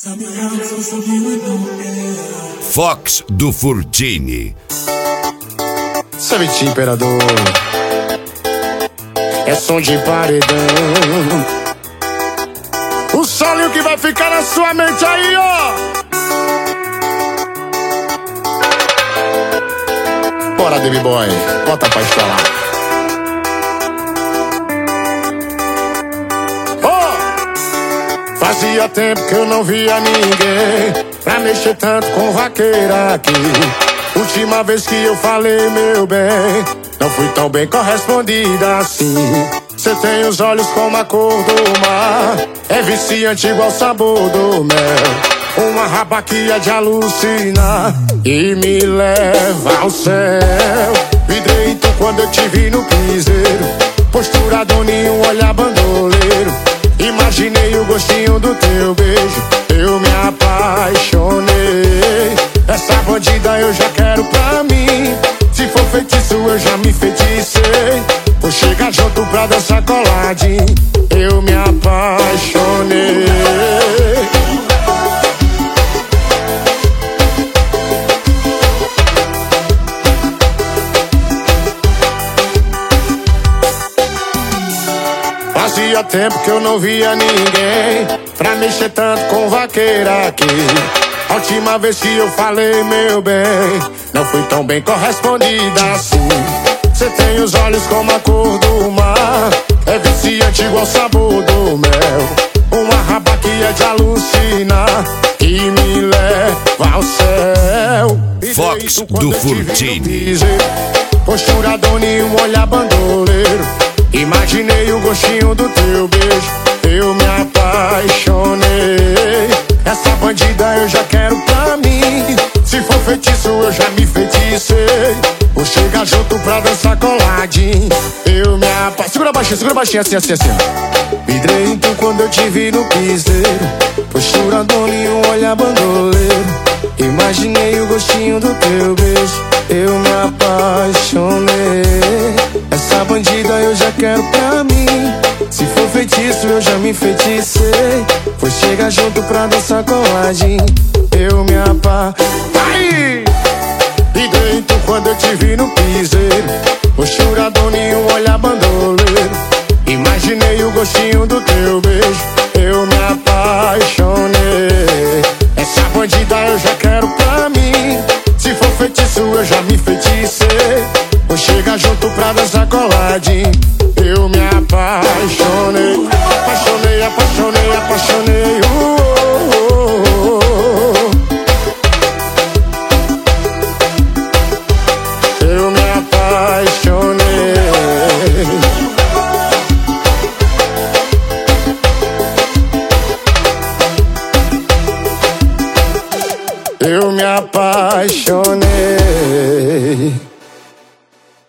Fox do Furtini. Sabe, imperador, é som de paredão. O solinho que vai ficar na sua mente aí, ó. Bora, Baby Boy, bota pra estralar. Fazia tempo que eu não via ninguém pra mexer tanto com vaqueira aqui. Última vez que eu falei, meu bem, não fui tão bem correspondida assim. Cê tem os olhos como a cor do mar, é viciante igual o sabor do mel. Uma raba que é de alucinar e me leva ao céu. Vidrei então quando eu te vi no piseiro, postura doninho, um olhar bandoleiro. Imaginei o gostinho do teu beijo, eu me apaixonei. Essa bandida eu já quero pra mim, se for feitiço eu já me feticei. Vou chegar junto pra dançar coladinho, eu me apaixonei. Fazia tempo que eu não via ninguém pra mexer tanto com vaqueira aqui. A última vez que eu falei, meu bem, não fui tão bem correspondida assim. Cê tem os olhos como a cor do mar, é viciante igual o sabor do mel. Uma raba que é de alucinar e me leva ao céu. Fox do Furtini. Postura doninho, um olhar bandoleiro. Imaginei o gostinho do teu beijo, eu me apaixonei. Essa bandida eu já quero pra mim, se for feitiço eu já me feticei. Vou chegar junto pra dançar coladinho, eu me apaixonei. Segura baixinho, assim. Vidrei então quando eu te vi no piseiro, postura doninho, um olhar bandoleiro. Imaginei o gostinho do teu beijo, eu me apaixonei. Essa bandida eu já quero pra mim, se for feitiço eu já me feticei. Vou chegar junto pra dançar coladinho, eu me apaixonei. E dentro quando eu te vi no piseiro, postura doninho, um olhar bandoleiro. Imaginei o gostinho do teu beijo, eu me apaixonei. Essa bandida eu já quero pra mim, se for feitiço eu já me feticei. Vou chegar junto pra dançar coladinho, eu me apaixonei. Apaixonei. Eu me apaixonei. Eu me apaixonei.